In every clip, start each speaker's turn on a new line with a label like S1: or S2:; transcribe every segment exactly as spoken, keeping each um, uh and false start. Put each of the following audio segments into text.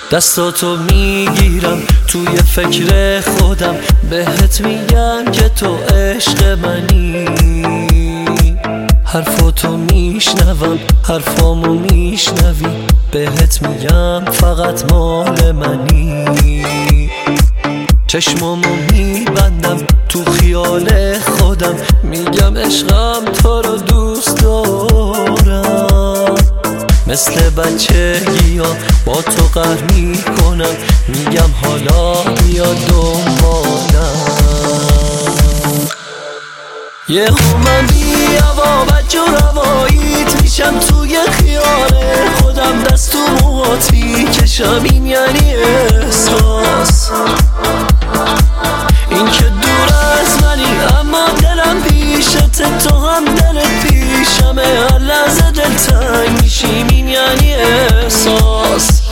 S1: دستاتو میگیرم توی فکر خودم، بهت میگم که تو عشق منی. حرفاتو میشنوم، حرفامو میشنوی، بهت میگم فقط مال منی. چشمامو میبندم تو خیال خودم، میگم عشقم تو رو دوست دارم. مثل بچگی‌ها با تو قهر میکنم، میگم حالا بیا دنبالم. یهو من بی‌هوا بج و رواییت میشم توی خیال خودم، دست تو موهاتی کشم، این یعنی احساس. این که دور از منی اما دلم پیشته، تو هم دلت پیشمه، هر لحظه دلتنگ میشیم، این یعنی احساس.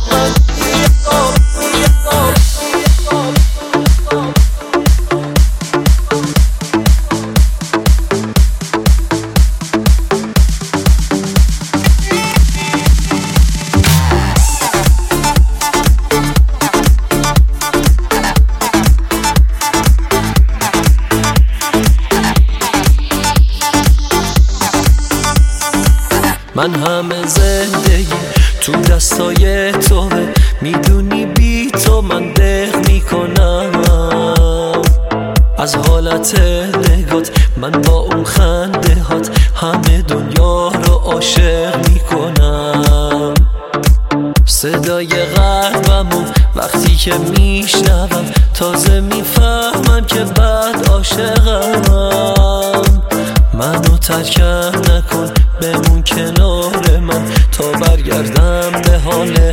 S1: من همه زندگی تو دستای توه، میدونی بی تو من دق میکنم. از حالت نگات من با اون خنده هات همه دنیا رو عاشق میکنم. صدای قلبمو وقتی که میشنوم، تازه میفهمم که بعد عاشقم. منو ترکم نکن، بمون کنار من تا برگردم به حال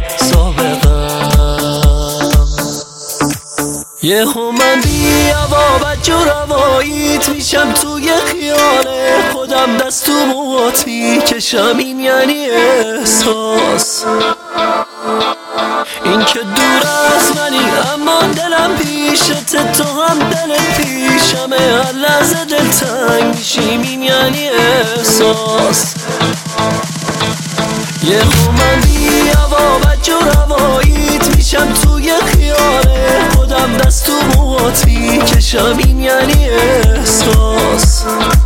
S1: سابقم. یهو من بی‌هوا بج و رواییت میشم توی خیال خودم، دست تو موهاتی کشم، این یعنی احساس. این که دور از منی اما دلم پیشته، تو هم دلت پیشمه، هر لحظه دلتنگ میشیم، این یعنی احساس. یهو من بی‌هوا بج و رواییت میشم توی خیال خودم، دست تو موهاتی کشم، این یعنی احساس.